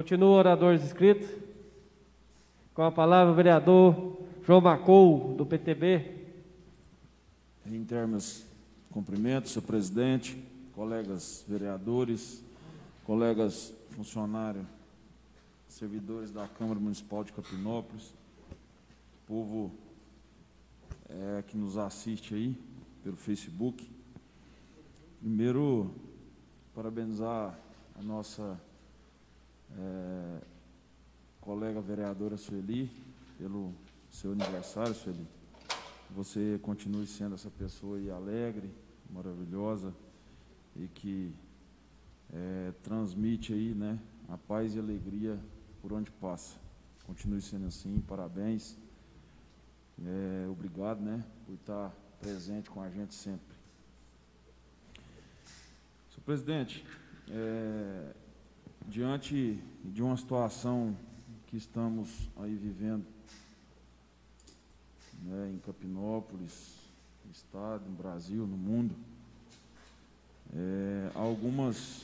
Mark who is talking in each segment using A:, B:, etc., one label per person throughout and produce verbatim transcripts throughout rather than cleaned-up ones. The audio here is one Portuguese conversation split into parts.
A: Continua oradores inscritos. Com a palavra o vereador João Macou, do P T B.
B: Em termos, cumprimentos, senhor presidente, colegas vereadores, colegas funcionários, servidores da Câmara Municipal de Capinópolis, povo é, que nos assiste aí pelo Facebook. Primeiro, parabenizar a nossa é, colega vereadora Sueli pelo seu aniversário, Sueli. Você continue sendo essa pessoa aí alegre, maravilhosa e que é, transmite aí, né, a paz e alegria por onde passa. Continue sendo assim, parabéns. É, obrigado, né, por estar presente com a gente sempre. Senhor presidente, é, diante de uma situação que estamos aí vivendo, né, em Capinópolis, no estado, no Brasil, no mundo, é, algumas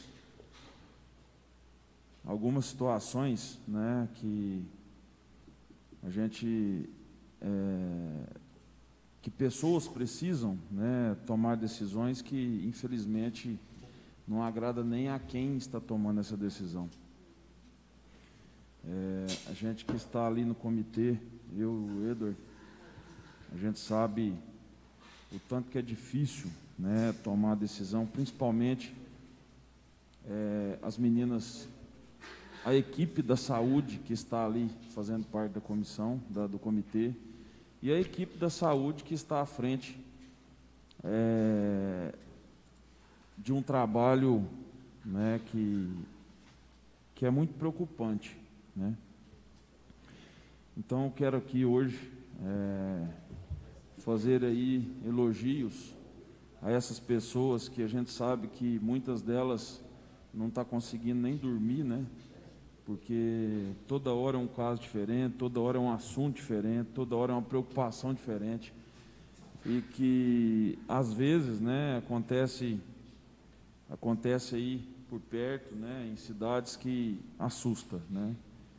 B: algumas situações, né, que a gente é, que pessoas precisam, né, tomar decisões que infelizmente não agrada nem a quem está tomando essa decisão. É, a gente que está ali no comitê, eu e o Edward, a gente sabe o tanto que é difícil, né, tomar a decisão, principalmente é, as meninas, a equipe da saúde que está ali fazendo parte da comissão, da, do comitê, e a equipe da saúde que está à frente é, de um trabalho, né, que, que é muito preocupante, né? Então, eu quero aqui hoje é, fazer aí elogios a essas pessoas que a gente sabe que muitas delas não estão conseguindo nem dormir, né? Porque toda hora é um caso diferente, toda hora é um assunto diferente, toda hora é uma preocupação diferente e que às vezes, né, acontece acontece aí por perto, né, em cidades que assusta, né?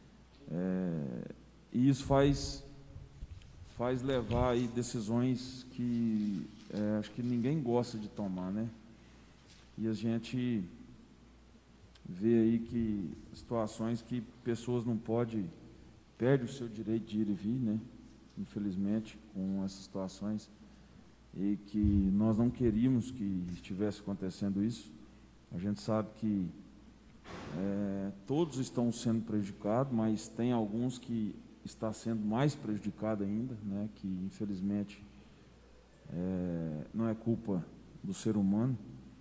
B: É, e isso faz faz levar aí decisões que é, acho que ninguém gosta de tomar, né? E a gente vê aí que situações que pessoas não podem, perdem o seu direito de ir e vir, né? Infelizmente, com essas situações, e que nós não queríamos que estivesse acontecendo isso. A gente sabe que é, todos estão sendo prejudicados, mas tem alguns que está sendo mais prejudicado ainda, né? Que infelizmente é, não é culpa do ser humano.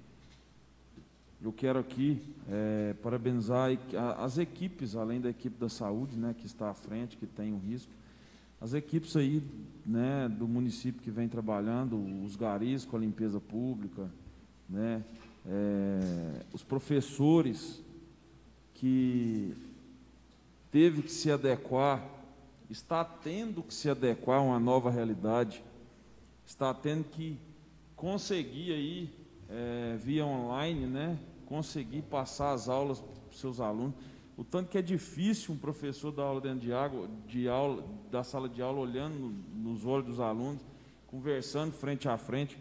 B: Eu quero aqui é, parabenizar as equipes, além da equipe da saúde, né, que está à frente, que tem um risco, as equipes aí, né, do município que vem trabalhando, os garis com a limpeza pública, né, é, os professores que teve que se adequar, está tendo que se adequar a uma nova realidade, está tendo que conseguir aí, é, via online, né, conseguir passar as aulas para os seus alunos. O tanto que é difícil um professor dar aula dentro de, água, de aula, da sala de aula, olhando no, nos olhos dos alunos, conversando frente a frente,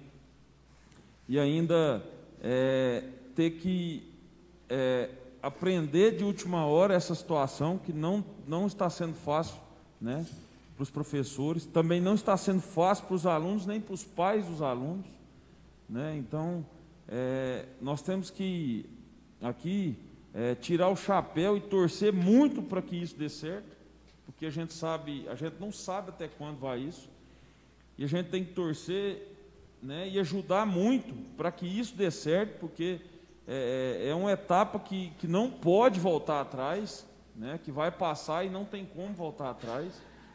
B: e ainda é, ter que é, aprender de última hora essa situação, que não, não está sendo fácil, né, para os professores, também não está sendo fácil para os alunos, nem para os pais dos alunos, né? Então, é, nós temos que aqui é, tirar o chapéu e torcer muito para que isso dê certo, porque a gente sabe, a gente não sabe até quando vai isso, e a gente tem que torcer, né, e ajudar muito para que isso dê certo, porque é, é uma etapa que, que não pode voltar atrás, né, que vai passar e não tem como voltar atrás.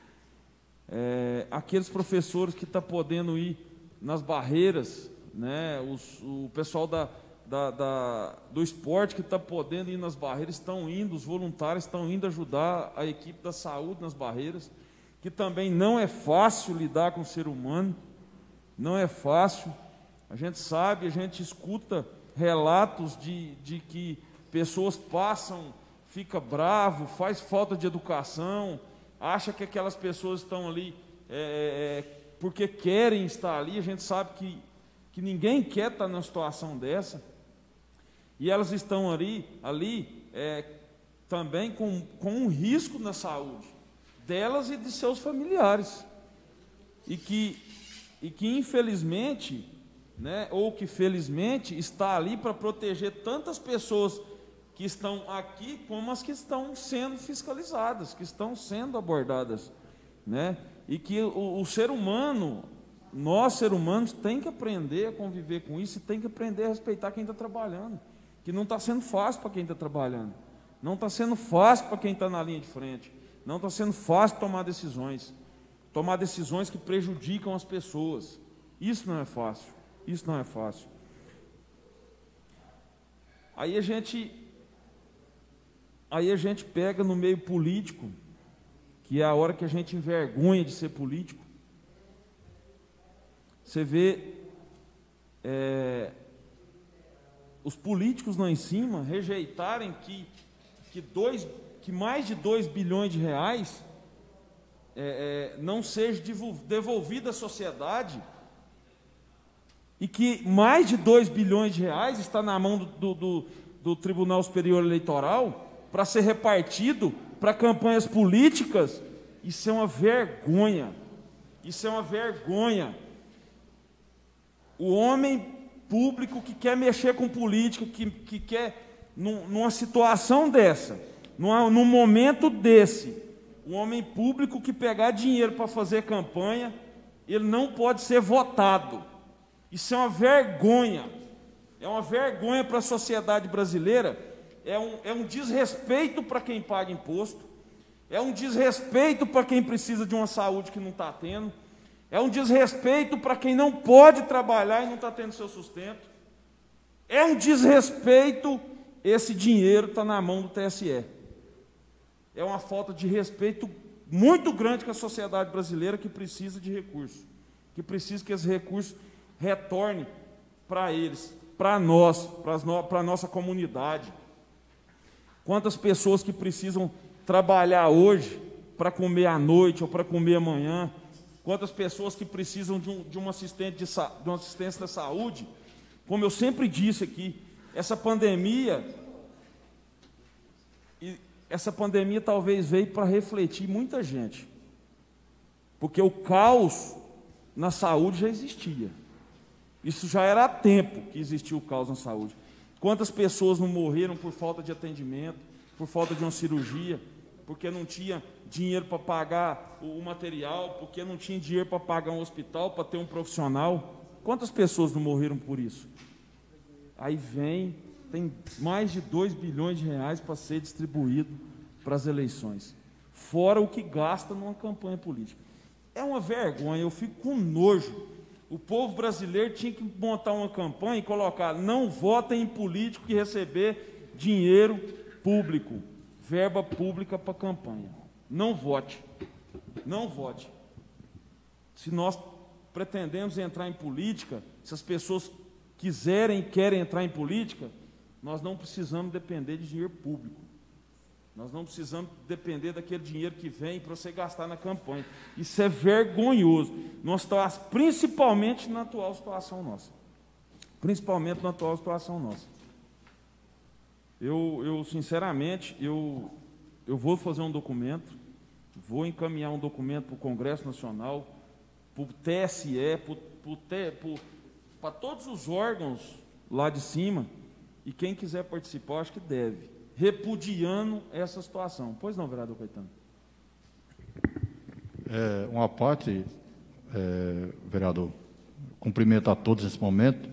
B: É, aqueles professores que estão podendo ir nas barreiras, né, os, o pessoal da, da, da, do esporte que está podendo ir nas barreiras, estão indo, os voluntários estão indo ajudar a equipe da saúde nas barreiras, que também não é fácil lidar com o ser humano, não é fácil. A gente sabe, a gente escuta relatos de, de que pessoas passam fica bravo, faz falta de educação, acha que aquelas pessoas estão ali é, é, porque querem estar ali. A gente sabe que, que ninguém quer estar numa situação dessa, e elas estão ali, ali é, também com, com um risco na saúde delas e de seus familiares, e que, e que infelizmente, né, ou que felizmente, está ali para proteger tantas pessoas que estão aqui, como as que estão sendo fiscalizadas, que estão sendo abordadas, né? E que o, o ser humano, nós seres humanos, tem que aprender a conviver com isso, e tem que aprender a respeitar quem está trabalhando, que não está sendo fácil para quem está trabalhando, não está sendo fácil para quem está na linha de frente, não está sendo fácil tomar decisões, tomar decisões que prejudicam as pessoas. Isso não é fácil, isso não é fácil. Aí a gente, aí a gente pega no meio político, que é a hora que a gente envergonha de ser político. Você vê é, os políticos lá em cima rejeitarem que, que, dois, que mais de dois bilhões de reais é, é, não seja devolvido à sociedade, e que mais de dois bilhões de reais está na mão do, do, do Tribunal Superior Eleitoral para ser repartido para campanhas políticas. Isso é uma vergonha, isso é uma vergonha. O homem público que quer mexer com política, que, que quer, num, numa situação dessa, numa, num momento desse, o homem público que pegar dinheiro para fazer campanha, ele não pode ser votado. Isso é uma vergonha, é uma vergonha para a sociedade brasileira, é um, é um desrespeito para quem paga imposto, é um desrespeito para quem precisa de uma saúde que não está tendo, é um desrespeito para quem não pode trabalhar e não está tendo seu sustento, é um desrespeito. Esse dinheiro está na mão do T S E. É uma falta de respeito muito grande com a sociedade brasileira, que precisa de recursos, que precisa que esses recursos retornem para eles, para nós, para a nossa comunidade. Quantas pessoas que precisam trabalhar hoje para comer à noite ou para comer amanhã? Quantas pessoas que precisam de um, de um assistente de, de uma assistência da saúde? Como eu sempre disse aqui, essa pandemia, e essa pandemia talvez veio para refletir muita gente, porque o caos na saúde já existia. Isso já era há tempo que existia o caos na saúde. Quantas pessoas não morreram por falta de atendimento, por falta de uma cirurgia, porque não tinha dinheiro para pagar o material, porque não tinha dinheiro para pagar um hospital, para ter um profissional? Quantas pessoas não morreram por isso? Aí vem, tem mais de dois bilhões de reais para ser distribuído para as eleições, fora o que gasta numa campanha política. É uma vergonha, eu fico com nojo. O povo brasileiro tinha que montar uma campanha e colocar: não votem em político que receber dinheiro público, verba pública para campanha. Não vote, não vote. Se nós pretendemos entrar em política, se as pessoas quiserem e querem entrar em política, nós não precisamos depender de dinheiro público. Nós não precisamos depender daquele dinheiro que vem para você gastar na campanha. Isso é vergonhoso, nós estamos, principalmente na atual situação nossa. Principalmente na atual situação nossa. Eu, eu sinceramente, eu, eu vou fazer um documento, vou encaminhar um documento para o Congresso Nacional, para o T S E, para todos os órgãos lá de cima, e quem quiser participar, acho que deve, repudiando essa situação. Pois não, vereador Caetano?
C: É, uma parte, é, vereador, cumprimento a todos nesse momento.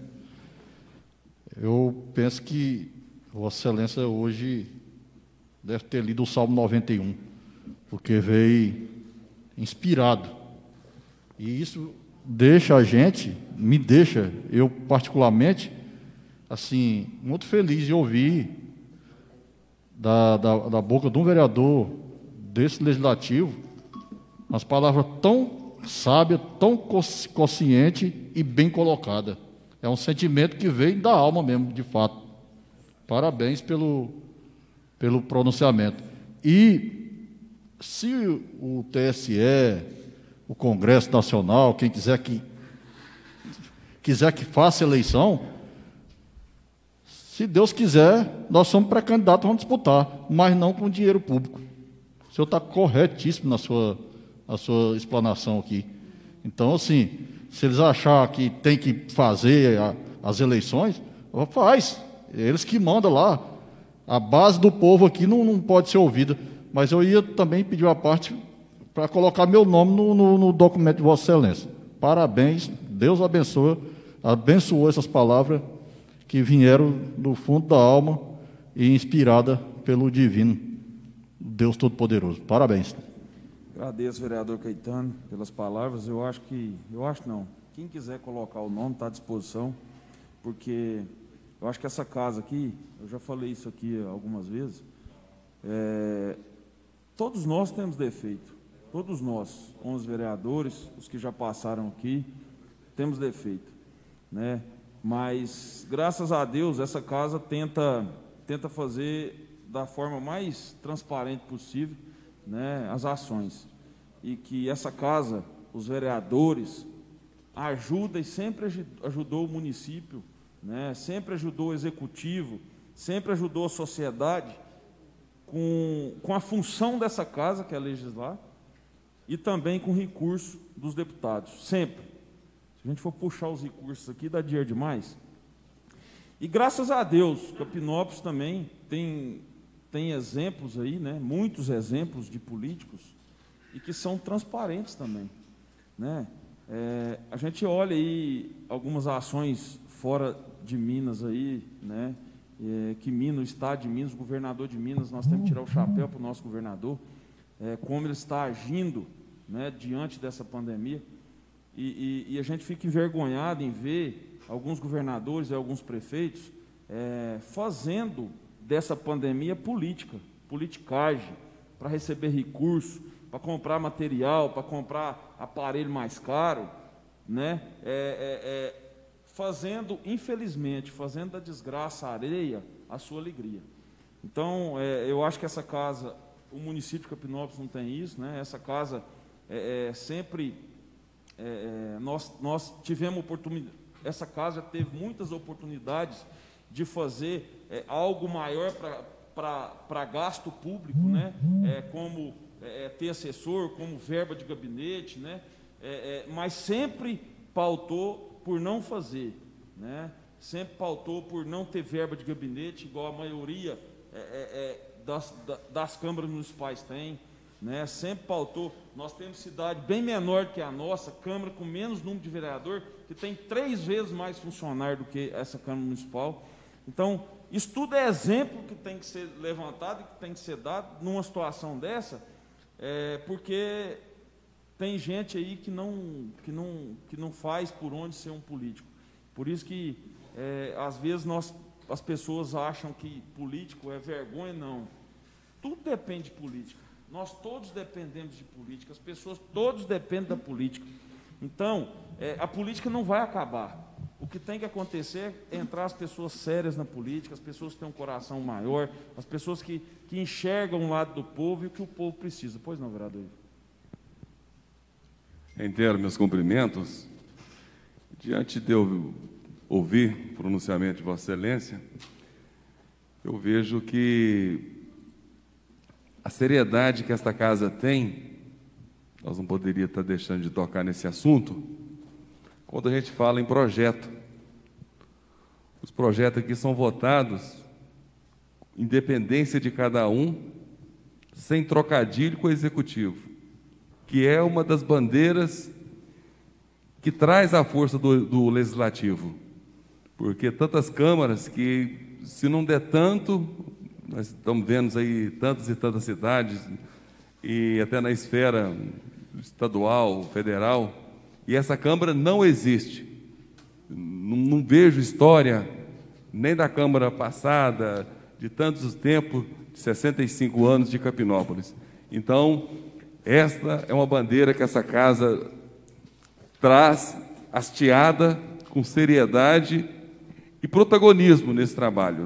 C: Eu penso que Vossa Excelência hoje deve ter lido o Salmo noventa e um, porque veio inspirado. E isso deixa a gente, me deixa, eu particularmente, assim, muito feliz de ouvir da, da, da boca de um vereador desse legislativo umas palavras tão sábias, tão consciente e bem colocada. É um sentimento que vem da alma mesmo, de fato. Parabéns pelo, pelo pronunciamento. E se o T S E, o Congresso Nacional, quem quiser que, quiser que faça eleição, se Deus quiser, nós somos pré-candidatos, vamos disputar, mas não com dinheiro público. O senhor está corretíssimo na sua, na sua explanação aqui. Então, assim, se eles acharem que tem que fazer a, as eleições, faz. Eles que mandam lá. A base do povo aqui não, não pode ser ouvida. Mas eu ia também pedir uma parte para colocar meu nome no, no, no documento de Vossa Excelência. Parabéns, Deus abençoe, abençoou essas palavras que vieram do fundo da alma e inspirada pelo divino Deus Todo-Poderoso. Parabéns.
B: Agradeço, vereador Caetano, pelas palavras. Eu acho que, eu acho não, quem quiser colocar o nome está à disposição, porque eu acho que essa casa aqui, eu já falei isso aqui algumas vezes, é, todos nós temos defeito, todos nós, onze vereadores, os que já passaram aqui, temos defeito, né? Mas, graças a Deus, essa casa tenta, tenta fazer da forma mais transparente possível, né, as ações. E que essa casa, os vereadores, ajuda e sempre ajudou o município, né, sempre ajudou o executivo, sempre ajudou a sociedade com, com a função dessa casa, que é legislar, e também com o recurso dos deputados, sempre. Se a gente for puxar os recursos aqui, dá dinheiro demais. E graças a Deus, Capinópolis também tem, tem exemplos aí, né, muitos exemplos de políticos, e que são transparentes também, né? É, a gente olha aí algumas ações fora de Minas aí, né? É, que Minas, o Estado de Minas, o governador de Minas, nós temos que tirar o chapéu para o nosso governador, é, como ele está agindo, né, diante dessa pandemia, e, e, e a gente fica envergonhado em ver alguns governadores e alguns prefeitos é, fazendo dessa pandemia política, politicagem, para receber recurso, para comprar material, para comprar aparelho mais caro, né? É, é, é, fazendo, infelizmente, fazendo da desgraça alheia a sua alegria. Então, é, eu acho que essa casa, o município de Capinópolis não tem isso, né? Essa casa é, é, sempre, é, nós, nós tivemos oportunidade, essa casa teve muitas oportunidades de fazer é, algo maior para gasto público, né? É, como é, ter assessor, como verba de gabinete, né? É, é, mas sempre pautou por não fazer, né? Sempre pautou por não ter verba de gabinete, igual a maioria é, é, das, das câmaras municipais tem, né? Sempre pautou. Nós temos cidade bem menor que a nossa, Câmara com menos número de vereador, que tem três vezes mais funcionário do que essa Câmara Municipal. Então, isso tudo é exemplo que tem que ser levantado e que tem que ser dado numa situação dessa, é, porque tem gente aí que não, que, não, que não faz por onde ser um político. Por isso que, é, às vezes, nós, as pessoas acham que político é vergonha. Não. Tudo depende de política. Nós todos dependemos de política, as pessoas todos dependem da política. Então, é, a política não vai acabar. O que tem que acontecer é entrar as pessoas sérias na política, as pessoas que têm um coração maior, as pessoas que, que enxergam o lado do povo e o que o povo precisa. Pois não, vereador?
D: Reitero meus cumprimentos. Diante de eu ouvir o pronunciamento de Vossa Excelência, eu vejo que a seriedade que esta casa tem, nós não poderíamos estar deixando de tocar nesse assunto, quando a gente fala em projeto. Os projetos aqui são votados, independência de cada um, sem trocadilho com o executivo, que é uma das bandeiras que traz a força do, do legislativo, porque tantas câmaras que, se não der tanto, nós estamos vendo aí tantas e tantas cidades, e até na esfera estadual, federal, e essa Câmara não existe. Não, não vejo história nem da Câmara passada, de tantos tempos, de sessenta e cinco anos de Capinópolis. Então, esta é uma bandeira que essa casa traz, hasteada, com seriedade e protagonismo nesse trabalho, né?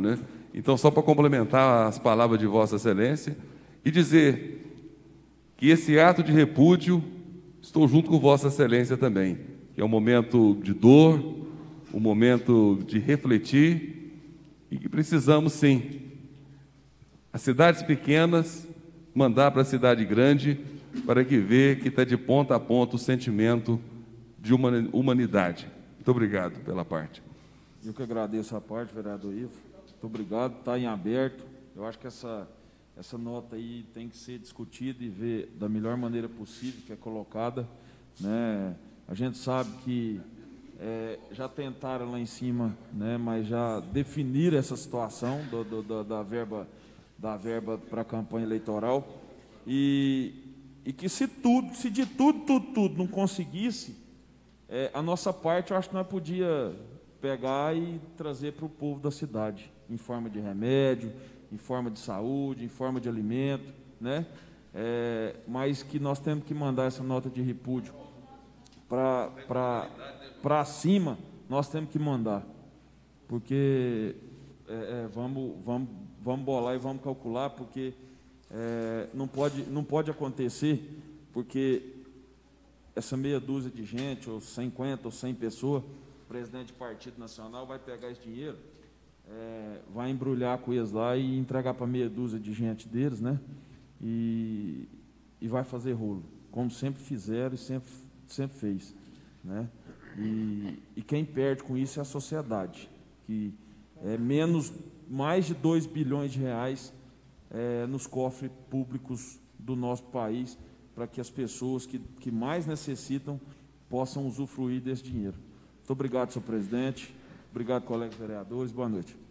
D: Então, só para complementar as palavras de Vossa Excelência e dizer que esse ato de repúdio, estou junto com Vossa Excelência também, que é um momento de dor, um momento de refletir e que precisamos, sim, as cidades pequenas mandar para a cidade grande para que vê que está de ponta a ponta o sentimento de humanidade. Muito obrigado pela parte.
B: Eu que agradeço a parte, vereador Ivo. Muito obrigado, está em aberto. Eu acho que essa, essa nota aí tem que ser discutida e ver da melhor maneira possível que é colocada, né? A gente sabe que é, já tentaram lá em cima, né, mas já definiram essa situação do, do, do, da verba, da verba para a campanha eleitoral e, e que se tudo, se de tudo, tudo, tudo não conseguisse, é, a nossa parte eu acho que nós podia pegar e trazer para o povo da cidade, em forma de remédio, em forma de saúde, em forma de alimento, né? É, mas que nós temos que mandar essa nota de repúdio para cima, nós temos que mandar, porque é, é, vamos, vamos, vamos bolar e vamos calcular, porque é, não, pode, não pode acontecer, porque essa meia dúzia de gente, ou cinquenta ou cem pessoas, o presidente de partido nacional vai pegar esse dinheiro, é, vai embrulhar com eles lá e entregar para meia dúzia de gente deles, né? E, e vai fazer rolo, como sempre fizeram e sempre, sempre fez, né? E, e quem perde com isso é a sociedade, que é menos, mais de dois bilhões de reais é, nos cofres públicos do nosso país, para que as pessoas que, que mais necessitam possam usufruir desse dinheiro. Muito obrigado, senhor presidente. Obrigado, colegas vereadores. Boa noite.